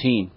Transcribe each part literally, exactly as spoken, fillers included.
eighteen.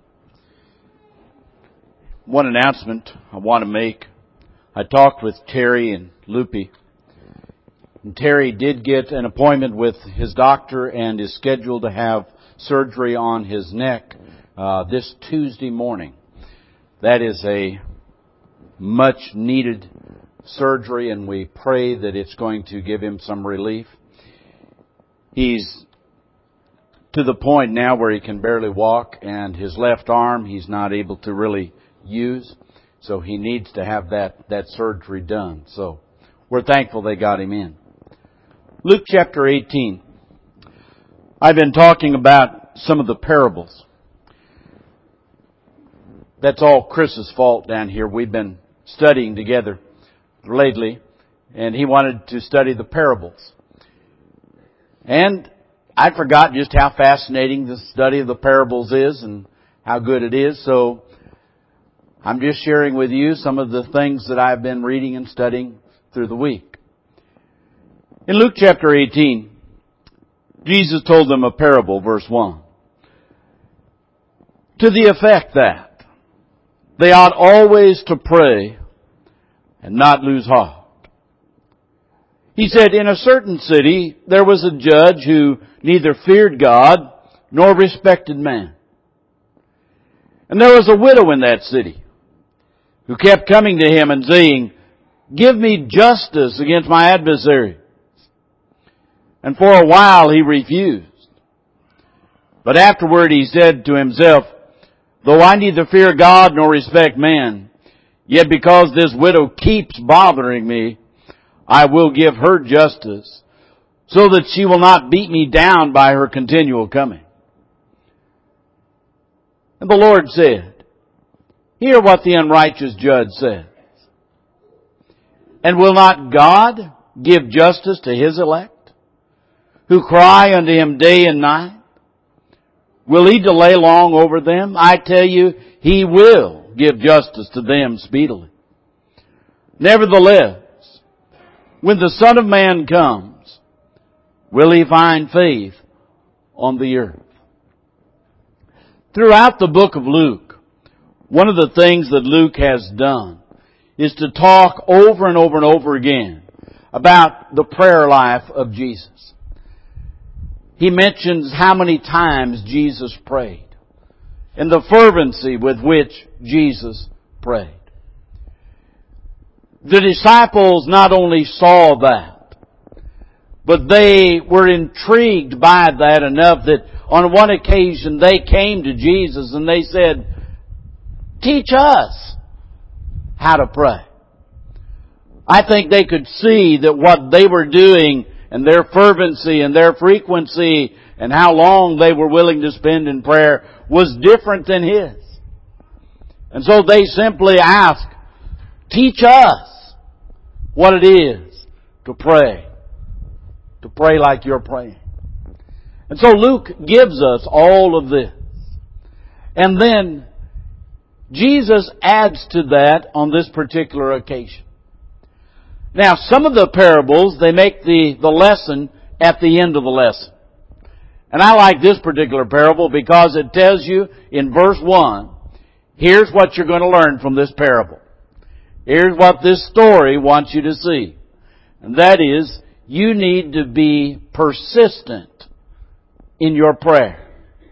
One announcement I want to make. I talked with Terry and Loopy. And Terry did get an appointment with his doctor and is scheduled to have surgery on his neck uh, this Tuesday morning. That is a much needed surgery, and we pray that it's going to give him some relief. He's to the point now where he can barely walk, and his left arm he's not able to really use, so he needs to have that, that surgery done. So we're thankful they got him in. Luke chapter eighteen. I've been talking about some of the parables. That's all Chris's fault down here. We've been studying together lately, and he wanted to study the parables. And I forgot just how fascinating the study of the parables is and how good it is, so I'm just sharing with you some of the things that I've been reading and studying through the week. In Luke chapter eighteen, Jesus told them a parable, verse one, to the effect that they ought always to pray and not lose heart. He said, in a certain city there was a judge who neither feared God nor respected man. And there was a widow in that city who kept coming to him and saying, give me justice against my adversary. And for a while he refused. But afterward he said to himself, though I neither fear God nor respect man, yet because this widow keeps bothering me, I will give her justice, so that she will not beat me down by her continual coming. And the Lord said, hear what the unrighteous judge says. And will not God give justice to His elect, who cry unto Him day and night? Will He delay long over them? I tell you, He will give justice to them speedily. Nevertheless, when the Son of Man comes, will He find faith on the earth? Throughout the book of Luke, one of the things that Luke has done is to talk over and over and over again about the prayer life of Jesus. He mentions how many times Jesus prayed and the fervency with which Jesus prayed. The disciples not only saw that, but they were intrigued by that enough that on one occasion they came to Jesus and they said, teach us how to pray. I think they could see that what they were doing and their fervency and their frequency and how long they were willing to spend in prayer was different than His. And so they simply asked, teach us what it is to pray. To pray like you're praying. And so Luke gives us all of this. And then Jesus adds to that on this particular occasion. Now, some of the parables, they make the, the lesson at the end of the lesson. And I like this particular parable because it tells you in verse one, here's what you're going to learn from this parable. Here's what this story wants you to see. And that is, you need to be persistent in your prayer.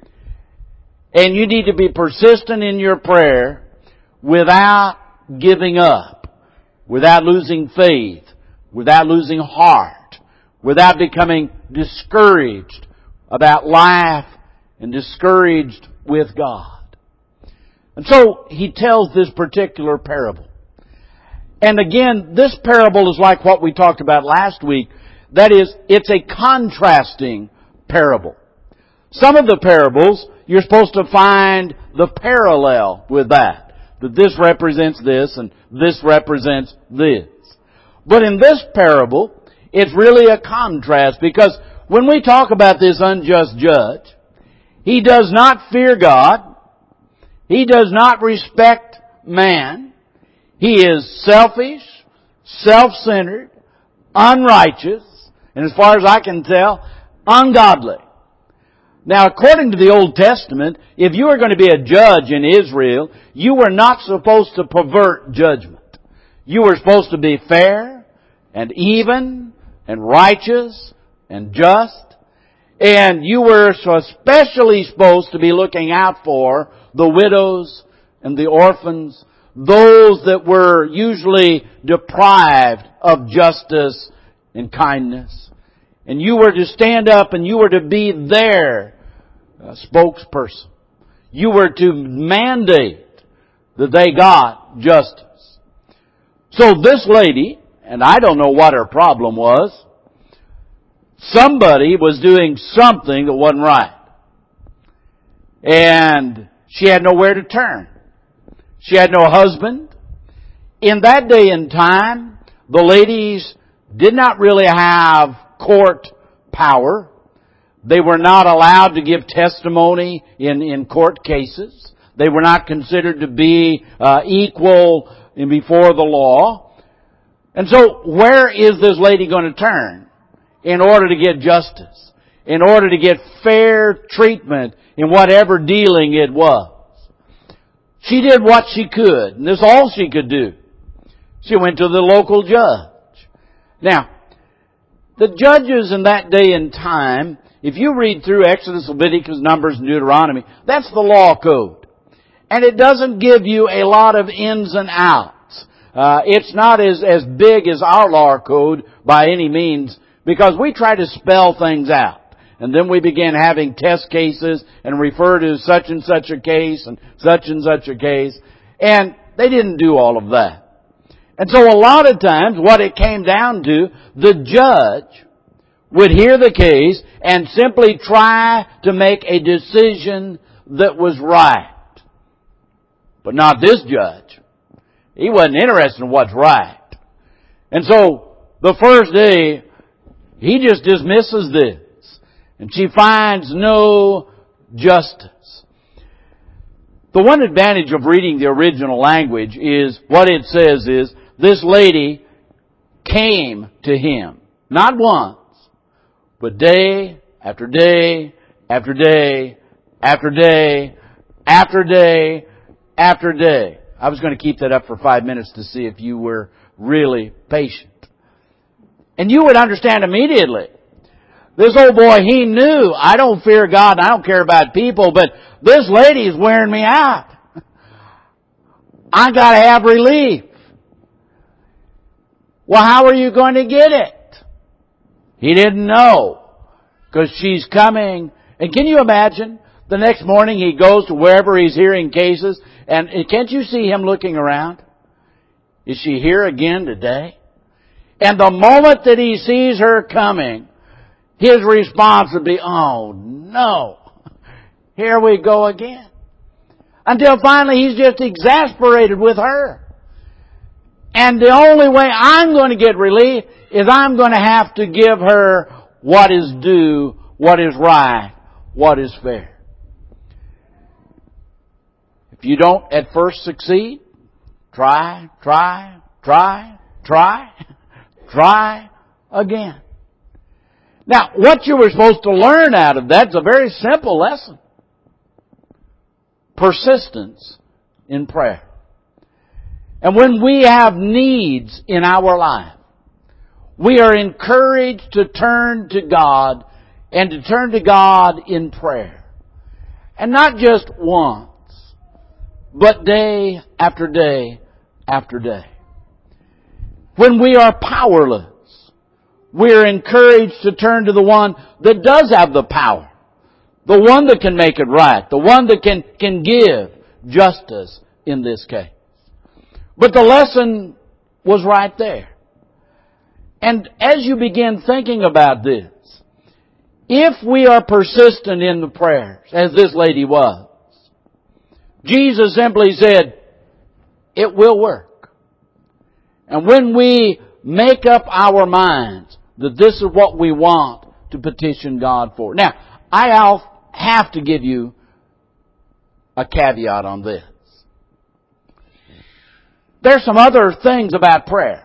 And you need to be persistent in your prayer without giving up. Without losing faith, without losing heart, without becoming discouraged about life and discouraged with God. And so he tells this particular parable. And again, this parable is like what we talked about last week. That is, it's a contrasting parable. Some of the parables, you're supposed to find the parallel with that. That this represents this and this represents this. But in this parable, it's really a contrast because when we talk about this unjust judge, he does not fear God. He does not respect man. He is selfish, self-centered, unrighteous, and as far as I can tell, ungodly. Now, according to the Old Testament, if you were going to be a judge in Israel, you were not supposed to pervert judgment. You were supposed to be fair and even and righteous and just. And you were especially supposed to be looking out for the widows and the orphans, those that were usually deprived of justice and kindness. And you were to stand up and you were to be their uh, spokesperson. You were to mandate that they got justice. So this lady, and I don't know what her problem was, somebody was doing something that wasn't right. And she had nowhere to turn. She had no husband. In that day and time, the ladies did not really have court power. They were not allowed to give testimony in, in court cases. They were not considered to be uh, equal in before the law. And so where is this lady going to turn in order to get justice, in order to get fair treatment in whatever dealing it was? She did what she could, and this is all she could do. She went to the local judge. Now, the judges in that day and time, if you read through Exodus, Leviticus, Numbers, and Deuteronomy, that's the law code. And it doesn't give you a lot of ins and outs. Uh, it's not as, as big as our law code by any means, because we try to spell things out. And then we began having test cases and refer to such and such a case and such and such a case. And they didn't do all of that. And so a lot of times what it came down to, the judge would hear the case and simply try to make a decision that was right. But not this judge. He wasn't interested in what's right. And so the first day, he just dismisses this. And she finds no justice. The one advantage of reading the original language is what it says is, this lady came to him. Not once, but day after day after day after day after day after day. I was going to keep that up for five minutes to see if you were really patient. And you would understand immediately. This old boy, he knew, I don't fear God, I don't care about people, but this lady is wearing me out. I gotta have relief. Well, how are you going to get it? He didn't know. Because she's coming. And can you imagine? The next morning he goes to wherever he's hearing cases. And can't you see him looking around? Is she here again today? And the moment that he sees her coming, his response would be, oh no, here we go again. Until finally he's just exasperated with her. And the only way I'm going to get relief is I'm going to have to give her what is due, what is right, what is fair. If you don't at first succeed, try, try, try, try, try again. Now, what you were supposed to learn out of that is a very simple lesson. Persistence in prayer. And when we have needs in our life, we are encouraged to turn to God and to turn to God in prayer. And not just once, but day after day after day. When we are powerless, we are encouraged to turn to the one that does have the power. The one that can make it right. The one that can, can give justice in this case. But the lesson was right there. And as you begin thinking about this, if we are persistent in the prayers, as this lady was, Jesus simply said, it will work. And when we make up our minds that this is what we want to petition God for. Now, I have to give you a caveat on this. There's some other things about prayer.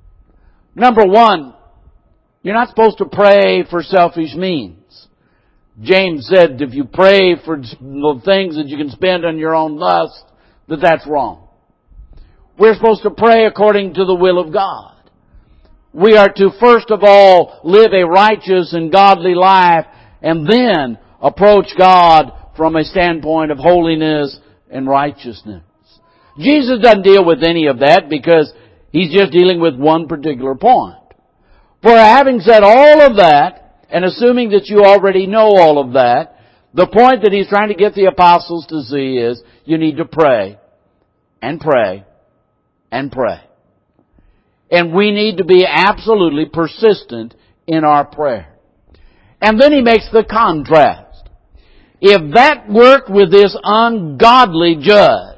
Number one, you're not supposed to pray for selfish means. James said if you pray for the things that you can spend on your own lust, that that's wrong. We're supposed to pray according to the will of God. We are to first of all live a righteous and godly life and then approach God from a standpoint of holiness and righteousness. Jesus doesn't deal with any of that because He's just dealing with one particular point. For having said all of that, and assuming that you already know all of that, the point that He's trying to get the apostles to see is you need to pray and pray and pray. And we need to be absolutely persistent in our prayer. And then He makes the contrast. If that worked with this ungodly judge,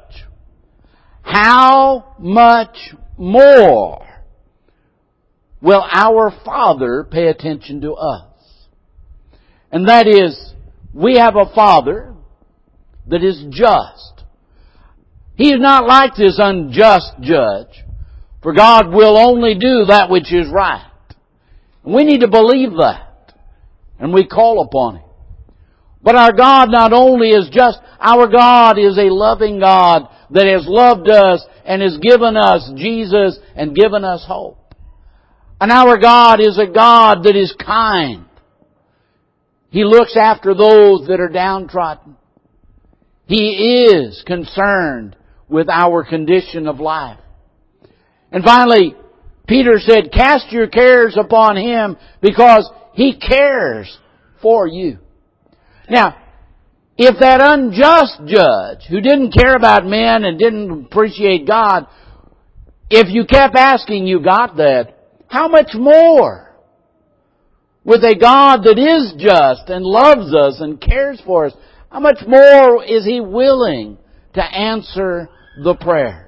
how much more will our Father pay attention to us? And that is, we have a Father that is just. He is not like this unjust judge, for God will only do that which is right. And we need to believe that, and we call upon Him. But our God not only is just, our God is a loving God that has loved us and has given us Jesus and given us hope. And our God is a God that is kind. He looks after those that are downtrodden. He is concerned with our condition of life. And finally, Peter said, cast your cares upon Him because He cares for you. Now, if that unjust judge who didn't care about men and didn't appreciate God, if you kept asking, you got that, how much more with a God that is just and loves us and cares for us, how much more is He willing to answer the prayers?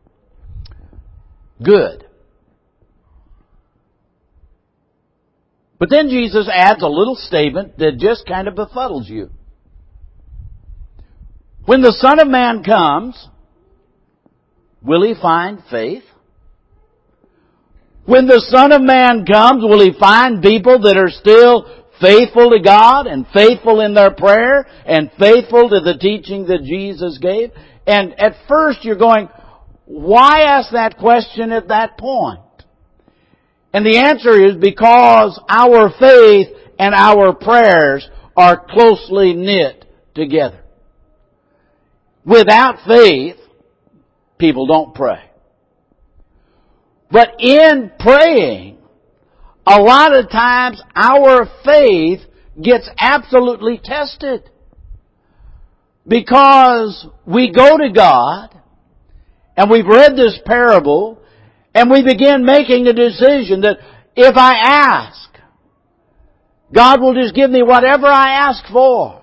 Good. But then Jesus adds a little statement that just kind of befuddles you. When the Son of Man comes, will He find faith? When the Son of Man comes, will He find people that are still faithful to God and faithful in their prayer and faithful to the teaching that Jesus gave? And at first you're going, why ask that question at that point? And the answer is because our faith and our prayers are closely knit together. Without faith, people don't pray. But in praying, a lot of times our faith gets absolutely tested. Because we go to God, and we've read this parable, and we begin making a decision that if I ask, God will just give me whatever I ask for.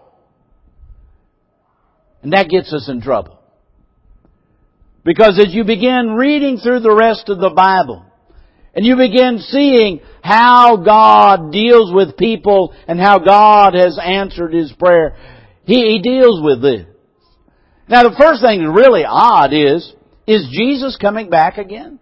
And that gets us in trouble. Because as you begin reading through the rest of the Bible, and you begin seeing how God deals with people and how God has answered His prayer, He, he deals with this. Now the first thing that's really odd is, is Jesus coming back again?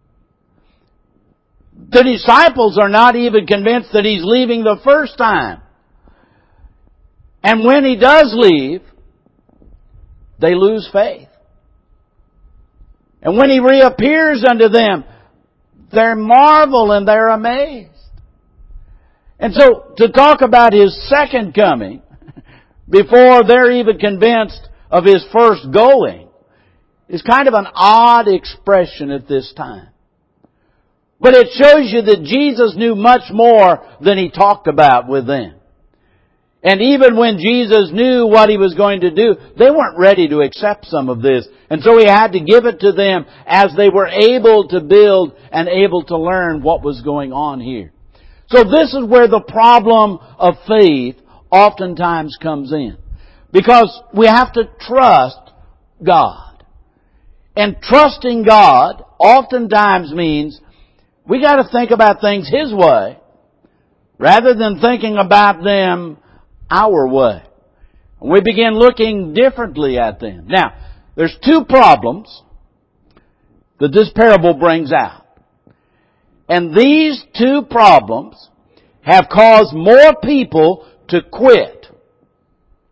The disciples are not even convinced that He's leaving the first time. And when He does leave, they lose faith. And when He reappears unto them, they marvel and they're amazed. And so, to talk about His second coming, before they're even convinced of His first going, is kind of an odd expression at this time. But it shows you that Jesus knew much more than He talked about with them. And even when Jesus knew what He was going to do, they weren't ready to accept some of this. And so He had to give it to them as they were able to build and able to learn what was going on here. So this is where the problem of faith oftentimes comes in. Because we have to trust God. And trusting God oftentimes means we got to think about things His way rather than thinking about them our way. We begin looking differently at them. Now, there's two problems that this parable brings out. And these two problems have caused more people to quit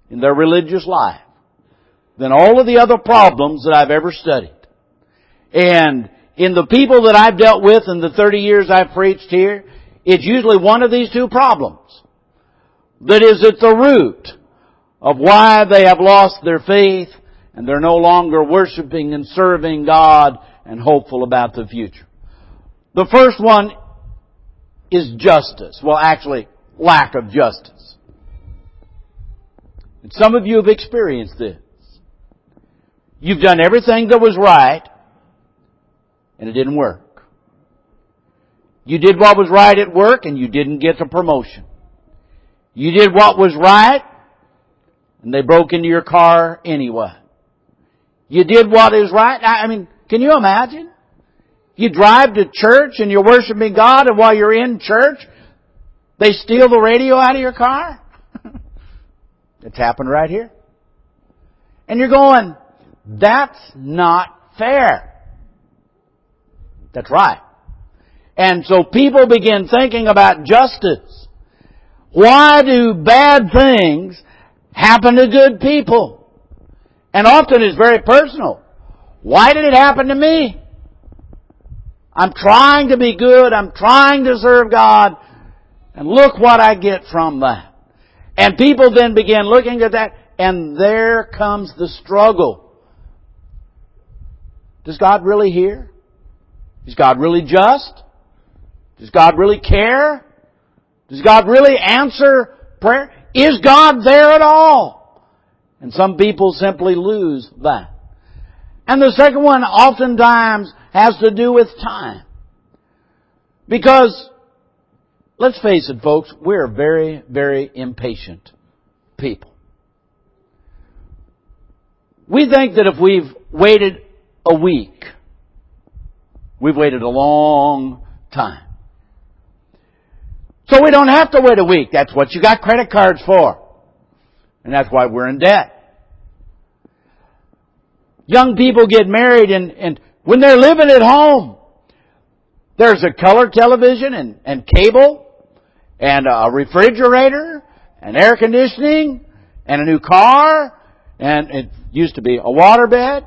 in their religious life than all of the other problems that I've ever studied. And in the people that I've dealt with in the thirty years I've preached here, it's usually one of these two problems that is at the root of why they have lost their faith and they're no longer worshiping and serving God and hopeful about the future. The first one is justice. Well, actually, lack of justice. And some of you have experienced this. You've done everything that was right, and it didn't work. You did what was right at work, and you didn't get the promotion. You did what was right, and they broke into your car anyway. You did what is right. I mean, can you imagine? You drive to church and you're worshiping God, and while you're in church, they steal the radio out of your car? It's happened right here. And you're going, that's not fair. That's right. And so people begin thinking about justice. Why do bad things happen to good people? And often it's very personal. Why did it happen to me? I'm trying to be good. I'm trying to serve God. And look what I get from that. And people then begin looking at that, and there comes the struggle. Does God really hear? Is God really just? Does God really care? Does God really answer prayer? Is God there at all? And some people simply lose that. And the second one oftentimes has to do with time. Because, let's face it, folks, we're very, very impatient people. We think that if we've waited a week, we've waited a long time. So we don't have to wait a week. That's what you got credit cards for. And that's why we're in debt. Young people get married, and, and when they're living at home, there's a color television and, and cable and a refrigerator and air conditioning and a new car, and it used to be a waterbed.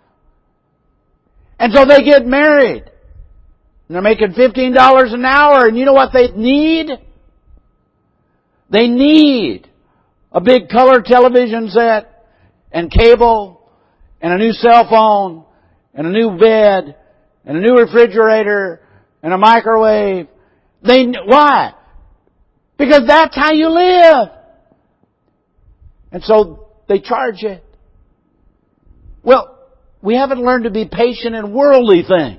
And so they get married. And they're making fifteen dollars an hour, and you know what they need? They need a big color television set and cable and a new cell phone and a new bed and a new refrigerator and a microwave. They, why? Because that's how you live. And so they charge it. Well, we haven't learned to be patient in worldly things.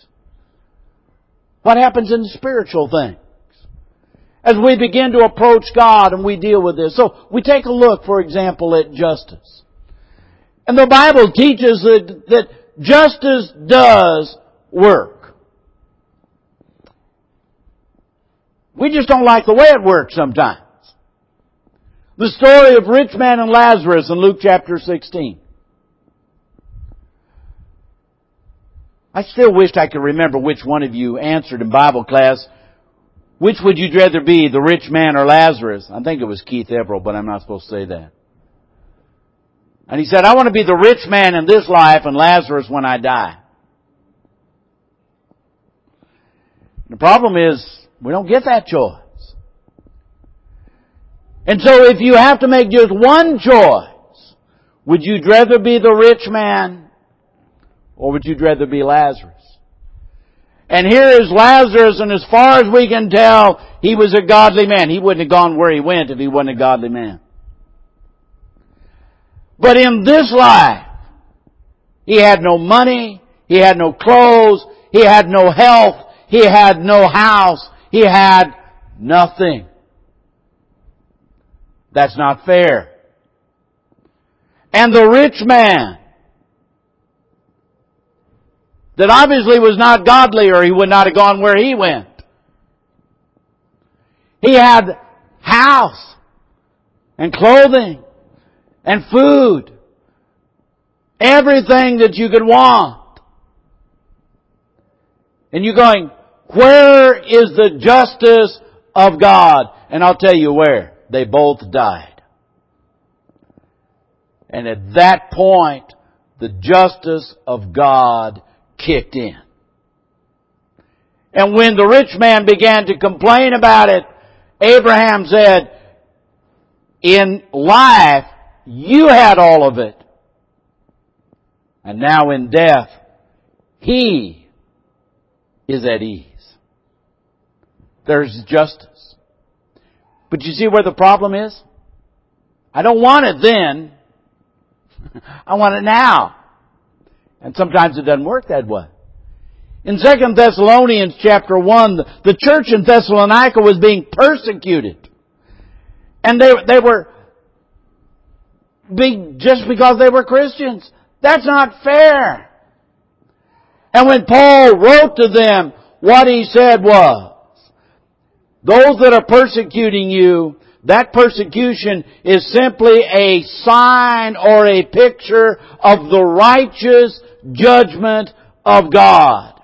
What happens in spiritual things? As we begin to approach God and we deal with this. So we take a look, for example, at justice. And the Bible teaches that, that justice does work. We just don't like the way it works sometimes. The story of rich man and Lazarus in Luke chapter sixteen. I still wished I could remember which one of you answered in Bible class, which would you rather be, the rich man or Lazarus? I think it was Keith Everett, but I'm not supposed to say that. And he said, I want to be the rich man in this life and Lazarus when I die. The problem is, we don't get that choice. And so if you have to make just one choice, would you rather be the rich man or would you rather be Lazarus? And here is Lazarus, and as far as we can tell, he was a godly man. He wouldn't have gone where he went if he wasn't a godly man. But in this life, he had no money, he had no clothes, he had no health, he had no house, he had nothing. That's not fair. And the rich man, that obviously was not godly, or he would not have gone where he went. He had house and clothing and food. Everything that you could want. And you're going, where is the justice of God? And I'll tell you where. They both died. And at that point, the justice of God kicked in. And when the rich man began to complain about it, Abraham said, in life, you had all of it. And now in death, he is at ease. There's justice. But you see where the problem is? I don't want it then. I want it now. And sometimes it doesn't work that way. In Second Thessalonians chapter one, the, the church in Thessalonica was being persecuted. And they, they were being, just because they were Christians. That's not fair. And when Paul wrote to them, what he said was, those that are persecuting you, that persecution is simply a sign or a picture of the righteous judgment of God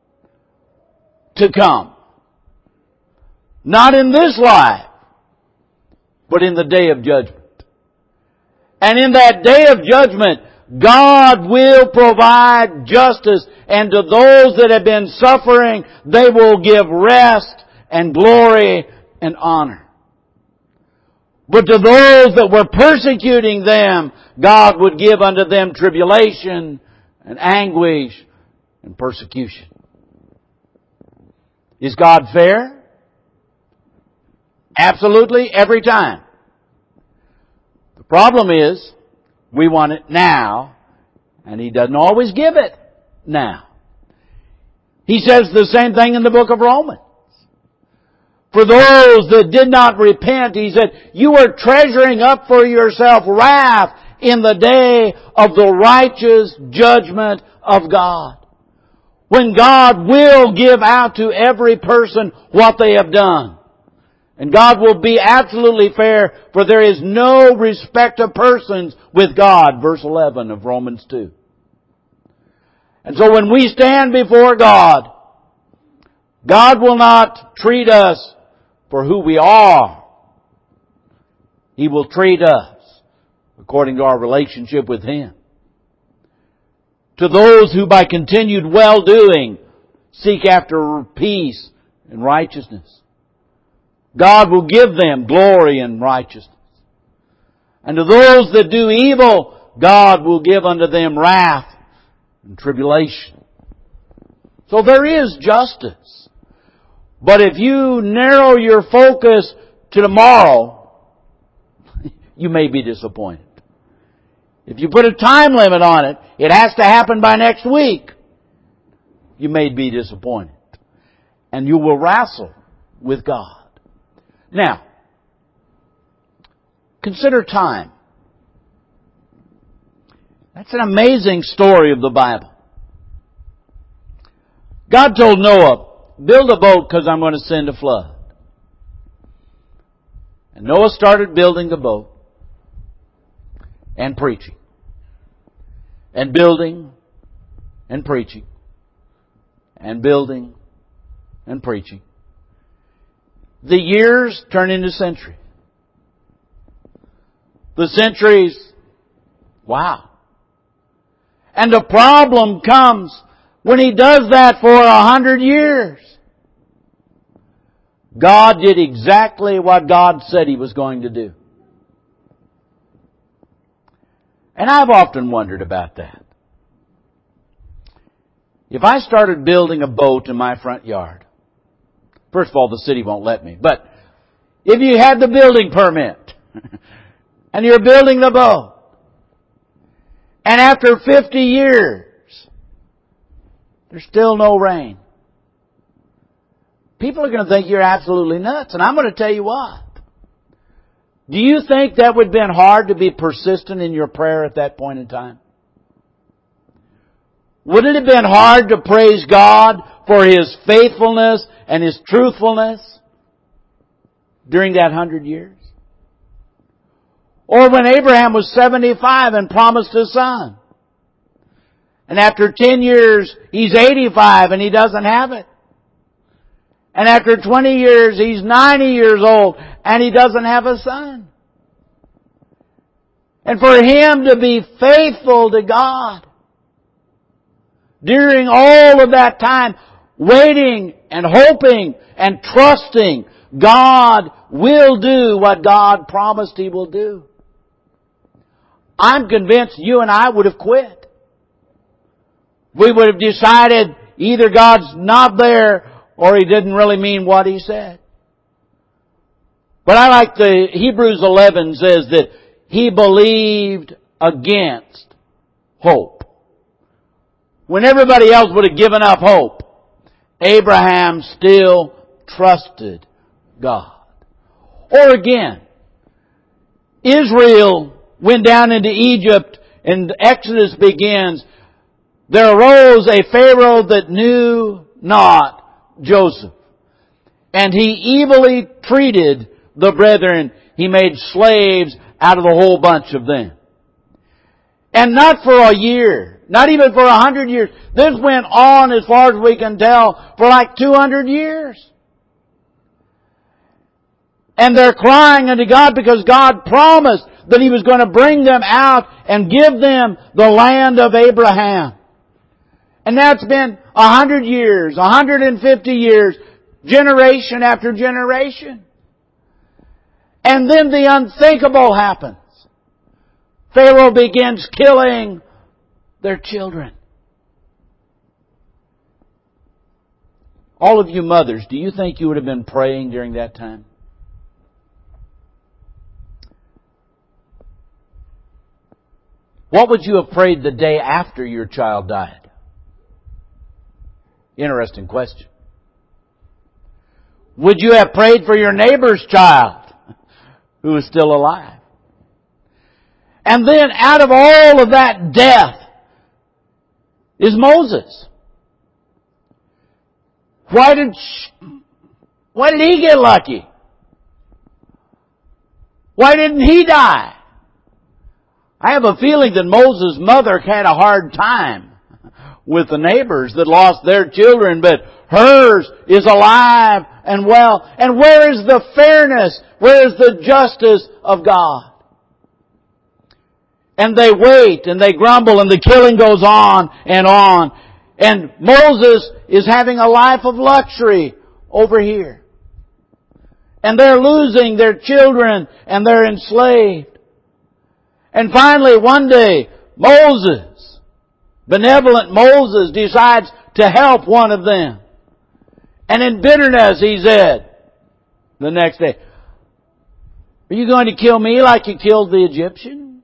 to come. Not in this life, but in the day of judgment. And in that day of judgment, God will provide justice, and to those that have been suffering, they will give rest and glory and honor. But to those that were persecuting them, God would give unto them tribulation and anguish and persecution. Is God fair? Absolutely, every time. The problem is, we want it now, and He doesn't always give it now. He says the same thing in the book of Romans. For those that did not repent, He said, you are treasuring up for yourself wrath in the day of the righteous judgment of God. When God will give out to every person what they have done. And God will be absolutely fair, for there is no respect of persons with God, verse eleven of Romans two. And so when we stand before God, God will not treat us for who we are. He will treat us according to our relationship with Him. To those who by continued well-doing seek after peace and righteousness, God will give them glory and righteousness. And to those that do evil, God will give unto them wrath and tribulation. So there is justice. But if you narrow your focus to tomorrow, you may be disappointed. If you put a time limit on it, it has to happen by next week, you may be disappointed. And you will wrestle with God. Now, consider time. That's an amazing story of the Bible. God told Noah, build a boat because I'm going to send a flood. And Noah started building the boat and preaching. And building and preaching. And building and preaching. The years turn into centuries. The centuries, wow. And the problem comes when he does that for a hundred years. God did exactly what God said He was going to do. And I've often wondered about that. If I started building a boat in my front yard, first of all, the city won't let me. But if you had the building permit and you're building the boat, and after fifty years, there's still no rain, people are going to think you're absolutely nuts. And I'm going to tell you what. Do you think that would have been hard to be persistent in your prayer at that point in time? Would it have been hard to praise God for His faithfulness and His truthfulness during that hundred years? Or when Abraham was seventy-five and promised a son, and after ten years he's eighty-five and he doesn't have it. And after twenty years he's ninety years old and he doesn't have a son. And for him to be faithful to God during all of that time, waiting and hoping and trusting God will do what God promised He will do. I'm convinced you and I would have quit. We would have decided either God's not there or He didn't really mean what He said. But I like the Hebrews eleven says that he believed against hope. When everybody else would have given up hope, Abraham still trusted God. Or again, Israel went down into Egypt and Exodus begins. There arose a Pharaoh that knew not Joseph, and he evilly treated the brethren. He made slaves out of the whole bunch of them. And not for a year, not even for a hundred years. This went on, as far as we can tell, for like two hundred years. And they're crying unto God because God promised that He was going to bring them out and give them the land of Abraham. And now it's been a hundred years, a hundred and fifty years, generation after generation. And then the unthinkable happens. Pharaoh begins killing their children. All of you mothers, do you think you would have been praying during that time? What would you have prayed the day after your child died? Interesting question. Would you have prayed for your neighbor's child who is still alive? And then out of all of that death is Moses. Why did, why did he get lucky? Why didn't he die? I have a feeling that Moses' mother had a hard time with the neighbors that lost their children, but hers is alive and well. And where is the fairness? Where is the justice of God? And they wait and they grumble and the killing goes on and on. And Moses is having a life of luxury over here. And they're losing their children and they're enslaved. And finally, one day, Moses, benevolent Moses, decides to help one of them. And in bitterness, he said, the next day, "Are you going to kill me like you killed the Egyptian?"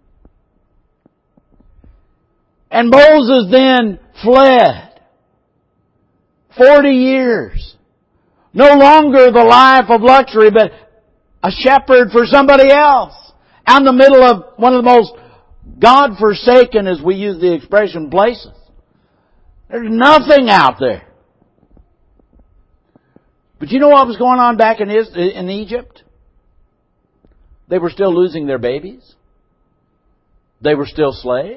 And Moses then fled. Forty years. No longer the life of luxury, but a shepherd for somebody else. Out in the middle of one of the most God-forsaken, as we use the expression, places. There's nothing out there. But you know what was going on back in, in Egypt? They were still losing their babies. They were still slaves.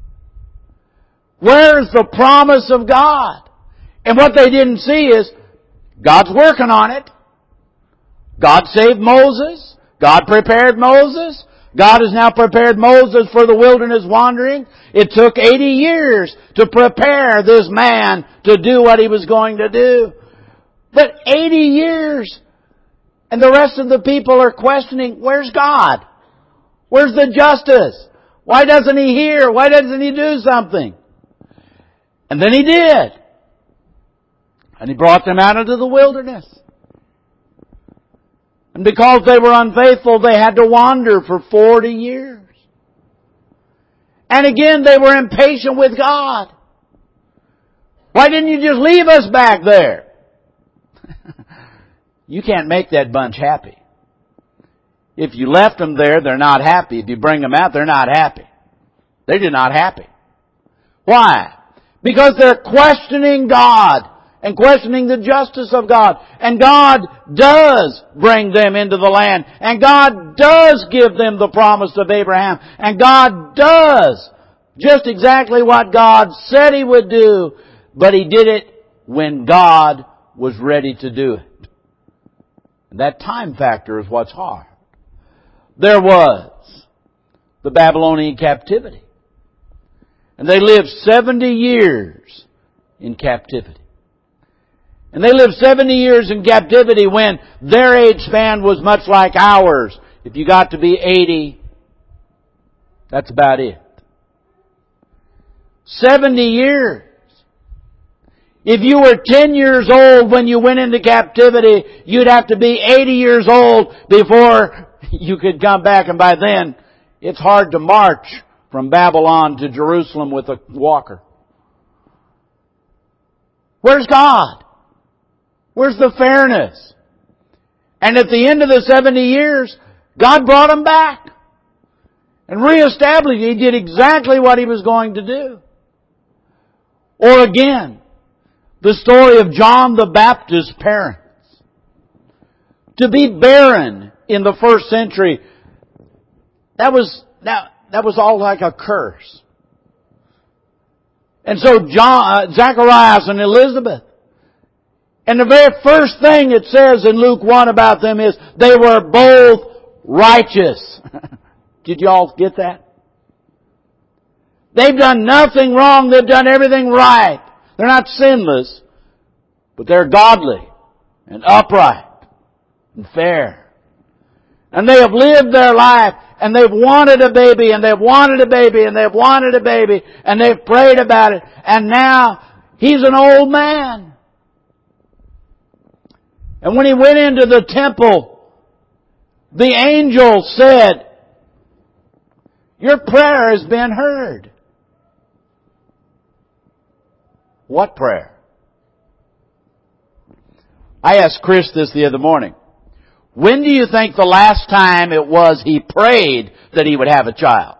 Where's the promise of God? And what they didn't see is, God's working on it. God saved Moses. God prepared Moses. God has now prepared Moses for the wilderness wandering. It took eighty years to prepare this man to do what he was going to do. But eighty years, and the rest of the people are questioning, where's God? Where's the justice? Why doesn't He hear? Why doesn't He do something? And then He did. And He brought them out into the wilderness. And because they were unfaithful, they had to wander for forty years. And again, they were impatient with God. Why didn't you just leave us back there? You can't make that bunch happy. If you left them there, they're not happy. If you bring them out, they're not happy. They're just not happy. Why? Because they're questioning God and questioning the justice of God. And God does bring them into the land. And God does give them the promise of Abraham. And God does just exactly what God said He would do. But He did it when God was ready to do it. And that time factor is what's hard. There was the Babylonian captivity. And they lived seventy years in captivity. And they lived seventy years in captivity when their age span was much like ours. If you got to be eighty, that's about it. seventy years. If you were ten years old when you went into captivity, you'd have to be eighty years old before you could come back. And by then, it's hard to march from Babylon to Jerusalem with a walker. Where's God? Where's the fairness? And at the end of the seventy years, God brought them back and reestablished. He did exactly what He was going to do. Or again, the story of John the Baptist's parents. To be barren in the first century, that was, that, that was all like a curse. And so John, uh, Zacharias and Elizabeth, and the very first thing it says in Luke one about them is they were both righteous. Did you all get that? They've done nothing wrong. They've done everything right. They're not sinless, but they're godly and upright and fair. And they have lived their life, and they've wanted a baby, and they've wanted a baby, and they've wanted a baby, and they've prayed about it, and now he's an old man. And when he went into the temple, the angel said, "Your prayer has been heard." What prayer? I asked Chris this the other morning. When do you think the last time it was he prayed that he would have a child?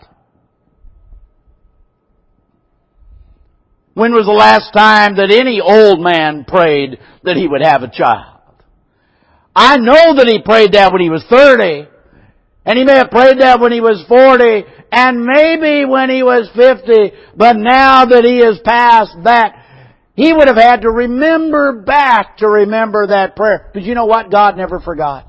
When was the last time that any old man prayed that he would have a child? I know that he prayed that when he was thirty, and he may have prayed that when he was forty, and maybe when he was fifty, but now that he has passed that, he would have had to remember back to remember that prayer. But you know what? God never forgot.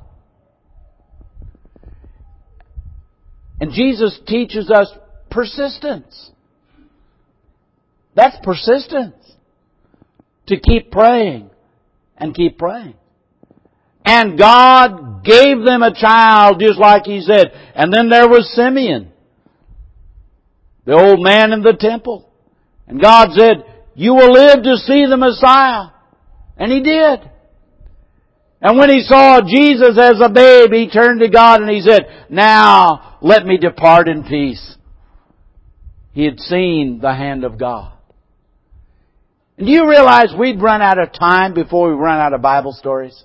And Jesus teaches us persistence. That's persistence. To keep praying and keep praying. And God gave them a child just like He said. And then there was Simeon, the old man in the temple. And God said, "You will live to see the Messiah." And he did. And when he saw Jesus as a babe, he turned to God and he said, "Now let me depart in peace." He had seen the hand of God. And do you realize we'd run out of time before we run out of Bible stories?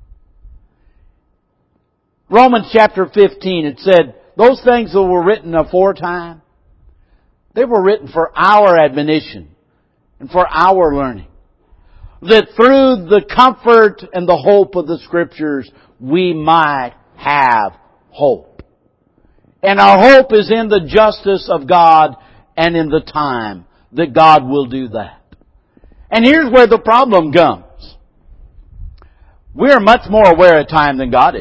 Romans chapter fifteen, it said, those things that were written aforetime, they were written for our admonition and for our learning. That through the comfort and the hope of the Scriptures, we might have hope. And our hope is in the justice of God and in the time that God will do that. And here's where the problem comes. We are much more aware of time than God is.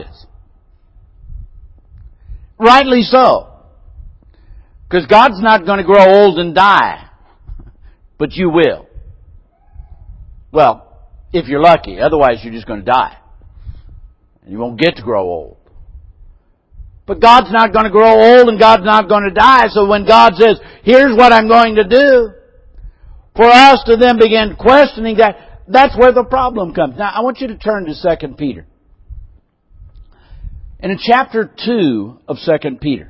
Rightly so. Because God's not going to grow old and die. But you will. Well, if you're lucky. Otherwise, you're just going to die. And you won't get to grow old. But God's not going to grow old and God's not going to die. So when God says, "Here's what I'm going to do," for us to then begin questioning that, that's where the problem comes. Now, I want you to turn to Second Peter. And in chapter two of Second Peter,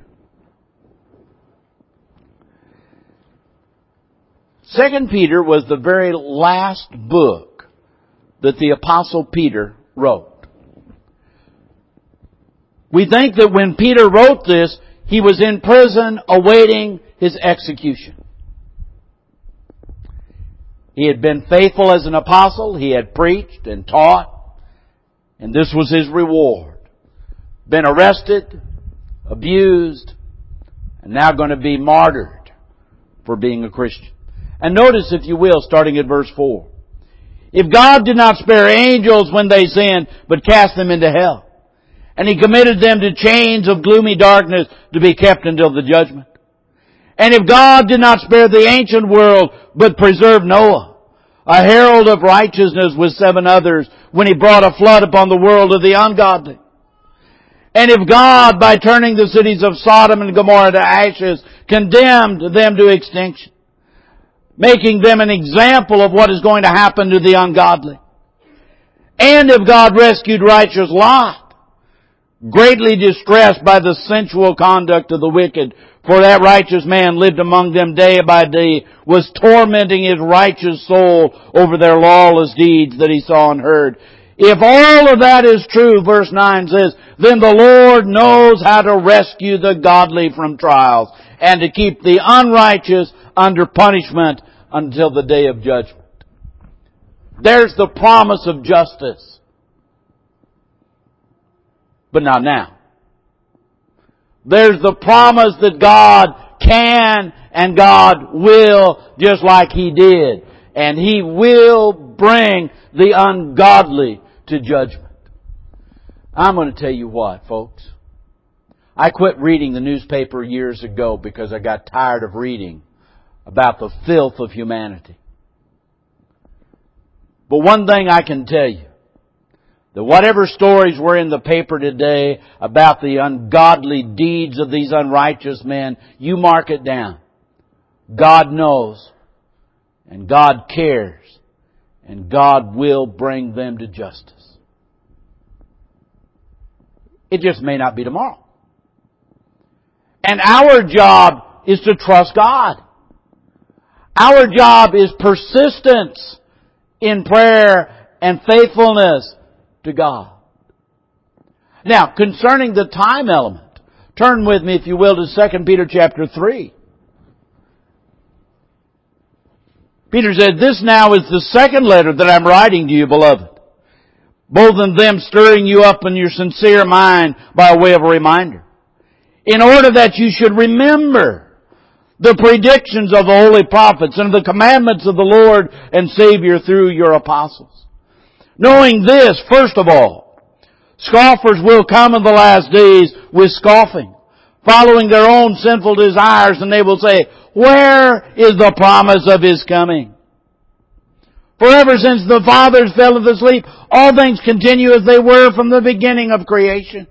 Second Peter was the very last book that the Apostle Peter wrote. We think that when Peter wrote this, he was in prison awaiting his execution. He had been faithful as an apostle. He had preached and taught. And this was his reward. Been arrested, abused, and now going to be martyred for being a Christian. And notice, if you will, starting at verse four. "If God did not spare angels when they sinned, but cast them into hell, And He committed them to chains of gloomy darkness to be kept until the judgment. And if God did not spare the ancient world, but preserved Noah, a herald of righteousness with seven others, when He brought a flood upon the world of the ungodly. And if God, by turning the cities of Sodom and Gomorrah to ashes, condemned them to extinction, making them an example of what is going to happen to the ungodly. And if God rescued righteous Lot, greatly distressed by the sensual conduct of the wicked, for that righteous man lived among them day by day, was tormenting his righteous soul over their lawless deeds that he saw and heard. If all of that is true, verse nine says, then the Lord knows how to rescue the godly from trials and to keep the unrighteous under punishment until the day of judgment. There's the promise of justice. But not now. There's the promise that God can and God will, just like He did. And He will bring the ungodly to judgment. I'm going to tell you what, folks. I quit reading the newspaper years ago because I got tired of reading about the filth of humanity. But one thing I can tell you, that whatever stories were in the paper today about the ungodly deeds of these unrighteous men, you mark it down. God knows, and God cares, and God will bring them to justice. It just may not be tomorrow. And our job is to trust God. Our job is persistence in prayer and faithfulness to God. Now, concerning the time element, turn with me, if you will, to Second Peter chapter three. Peter said, this now is the second letter that I'm writing to you, beloved. Both of them stirring you up in your sincere mind by way of a reminder, in order that you should remember the predictions of the holy prophets and the commandments of the Lord and Savior through your apostles. Knowing this, first of all, scoffers will come in the last days with scoffing, following their own sinful desires, and they will say, where is the promise of His coming? For ever since the fathers fell asleep, all things continue as they were from the beginning of creation.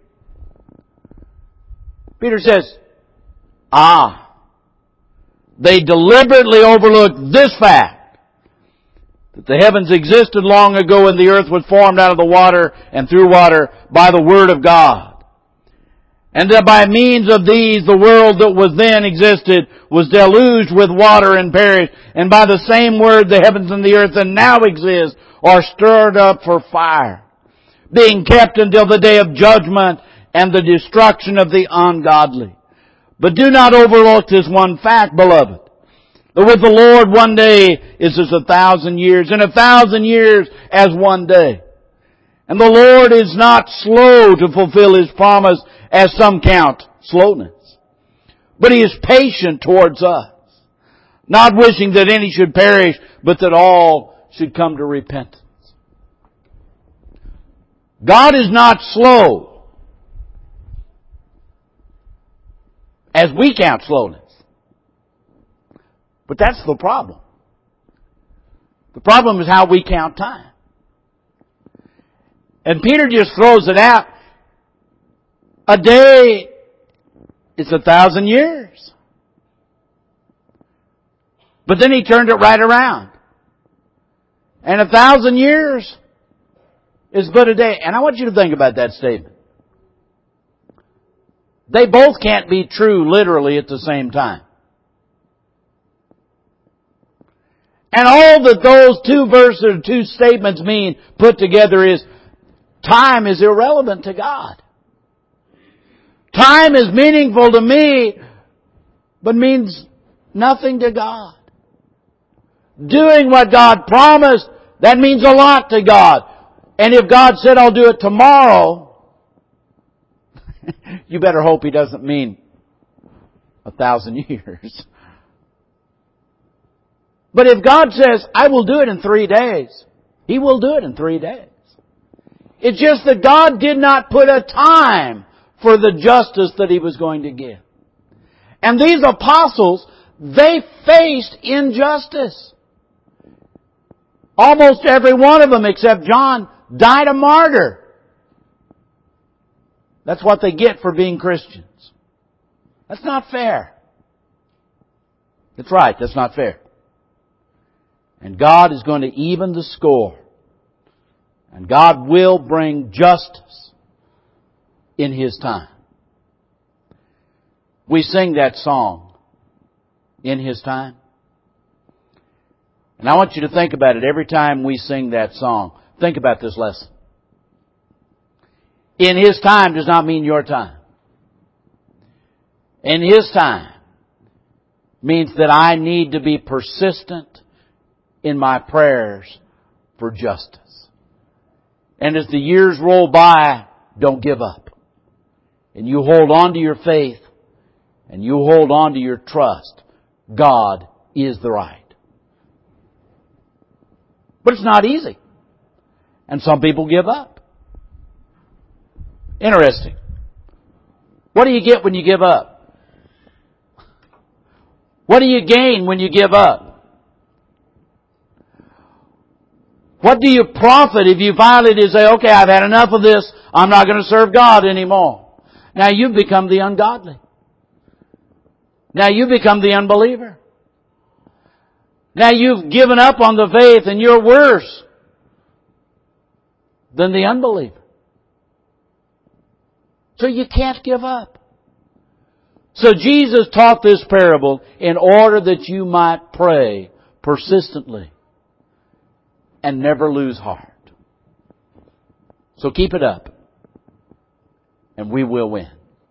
Peter says, ah, they deliberately overlooked this fact, that the heavens existed long ago and the earth was formed out of the water and through water by the Word of God. And that by means of these the world that was then existed was deluged with water and perished. And by the same Word the heavens and the earth that now exist are stirred up for fire, being kept until the day of judgment and the destruction of the ungodly. But do not overlook this one fact, beloved, that with the Lord one day is as a thousand years, and a thousand years as one day. And the Lord is not slow to fulfill His promise, as some count slowness, but He is patient towards us, not wishing that any should perish, but that all should come to repentance. God is not slow, as we count slowness. But that's the problem. The problem is how we count time. And Peter just throws it out. A day is a thousand years. But then he turned it right around. And a thousand years is but a day. And I want you to think about that statement. They both can't be true literally at the same time. And all that those two verses or two statements mean put together is time is irrelevant to God. Time is meaningful to me, but means nothing to God. Doing what God promised, that means a lot to God. And if God said, I'll do it tomorrow, you better hope He doesn't mean a thousand years. But if God says, I will do it in three days, He will do it in three days. It's just that God did not put a time for the justice that He was going to give. And these apostles, they faced injustice. Almost every one of them, except John, died a martyr. That's what they get for being Christians. That's not fair. That's right, that's not fair. And God is going to even the score. And God will bring justice in His time. We sing that song, In His Time. And I want you to think about it every time we sing that song. Think about this lesson. In His time does not mean your time. In His time means that I need to be persistent in my prayers for justice. And as the years roll by, don't give up. And you hold on to your faith, and you hold on to your trust. God is the right. But it's not easy. And some people give up. Interesting. What do you get when you give up? What do you gain when you give up? What do you profit if you finally say, okay, I've had enough of this, I'm not going to serve God anymore? Now you've become the ungodly. Now you've become the unbeliever. Now you've given up on the faith and you're worse than the unbeliever. So you can't give up. So Jesus taught this parable in order that you might pray persistently and never lose heart. So keep it up, and we will win.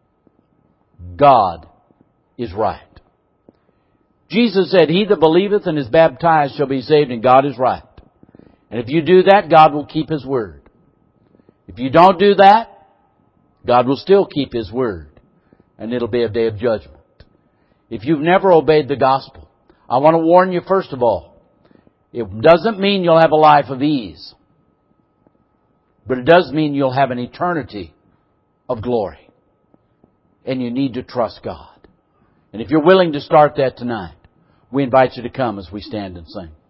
God is right. Jesus said, he that believeth and is baptized shall be saved, and God is right. And if you do that, God will keep His word. If you don't do that, God will still keep His word, and it'll be a day of judgment. If you've never obeyed the gospel, I want to warn you first of all, it doesn't mean you'll have a life of ease, but it does mean you'll have an eternity of glory. And you need to trust God. And if you're willing to start that tonight, we invite you to come as we stand and sing.